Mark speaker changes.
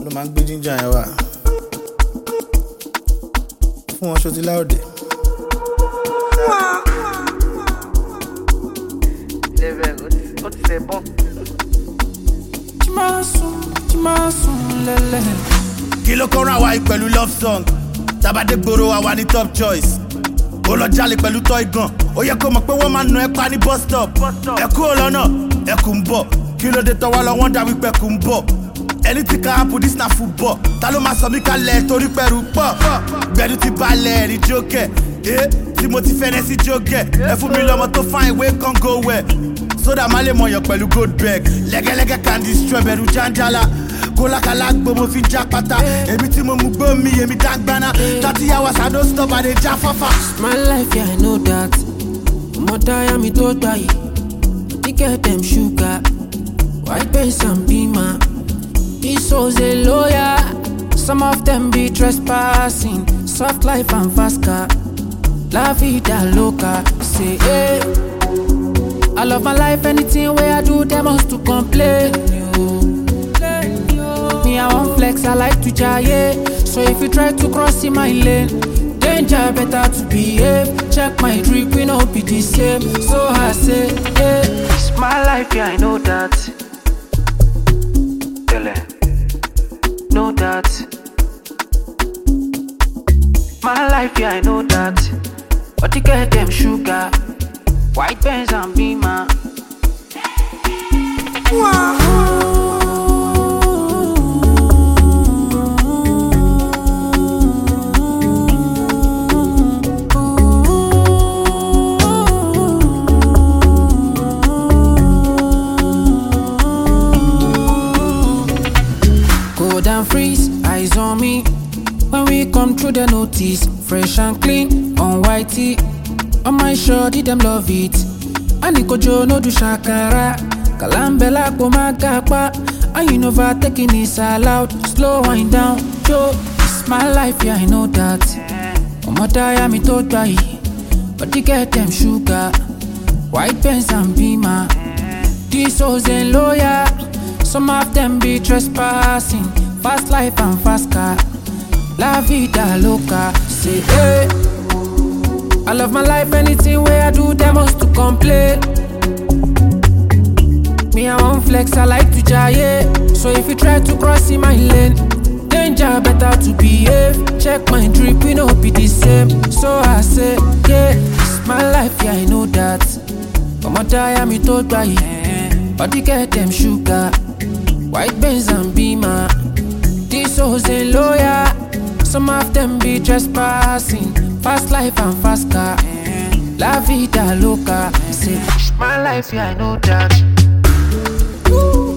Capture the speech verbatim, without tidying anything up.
Speaker 1: ló máa ń gbé ginger yẹn wá fún wọn ṣó ti láòdè.
Speaker 2: ó ti ṣe bọ́.
Speaker 3: tí máa sùn tí máa sùn lẹ́lẹ̀.
Speaker 1: kí ló kọ́ra wa yìí pẹ̀lú love song tabade gbòòrò wa wà ní top choice ó lọ jalè pẹ̀lú toy gun ó yẹ kó mọ̀ pé wọ́n máa nà ẹ́ pa ní bus stop ẹ kúrò lọ́nà ẹ kù ń bọ̀ kí ló dé tọ́wọ́ lọ wọ́n dà wípé kù ń bọ̀ ẹni tí ká happen this na football ta ló máa sọ mí kalẹ̀ torí pẹ̀rù pọ̀ gbẹ̀dú ti balẹ̀ ẹ̀rí jókè ẹ́ tí mo ti fẹ́rẹ́ sí jókè ẹ fún mi lọ́mọ tó fine wey kan go well sódà má lè mọ̀yàn pẹ̀lú gold bag lẹ́gẹ́lẹ́gẹ́ candy strawberry janjala kólàkàlà gbó mo fi já pátá èmi tí mo mú gbó mi èmi dágbáná thirty hours I don't stop I dey já fáfá.
Speaker 3: My life yeah I know that ọmọ táyà mi tó gbà yìí I get them sugar white pants and beamer. These souls they loyal, some of them be trespassing. Soft life and fast car, la vida loca. Say hey, I love my life. Anything where I do, they must to complain. Me I want flex, I like to jaye. So if you try to cross in my lane, danger better to behave. Check my drip, we no be the same. So I say hey,
Speaker 2: It's my life, yeah, I know that. Know that. My life, yeah, I know that. But you get them sugar, white pants and beamer.
Speaker 3: And freeze, eyes on me. When we come through the notice, fresh and clean, on whitey. On my shorty, them love it. Anikojo no do shakara. Kalambela pomagapa. And you never taking this allowed. Slow wind down, yo. It's my life, yeah, I know that. Omotaya mi to die. But you get them sugar. White pants and beamer. These souls ain't loyal. Some of them be trespassing. Fast life and fast car, la vida loca. Say hey, I love my life. Anything where I do, they must to complain. Me I want flex, I like to jaye. So if you try to cross in my lane, danger better to behave. Check my drip, we no be the same. So I say yeah, it's my life, yeah I know that. I'ma die, I'm to die. But you get them sugar, white Benz and Beamer. These souls ain't loyal, some of them be trespassing. Fast life and fast car, la vida loca. Say,
Speaker 2: My life, yeah, I know that.
Speaker 3: Ooh.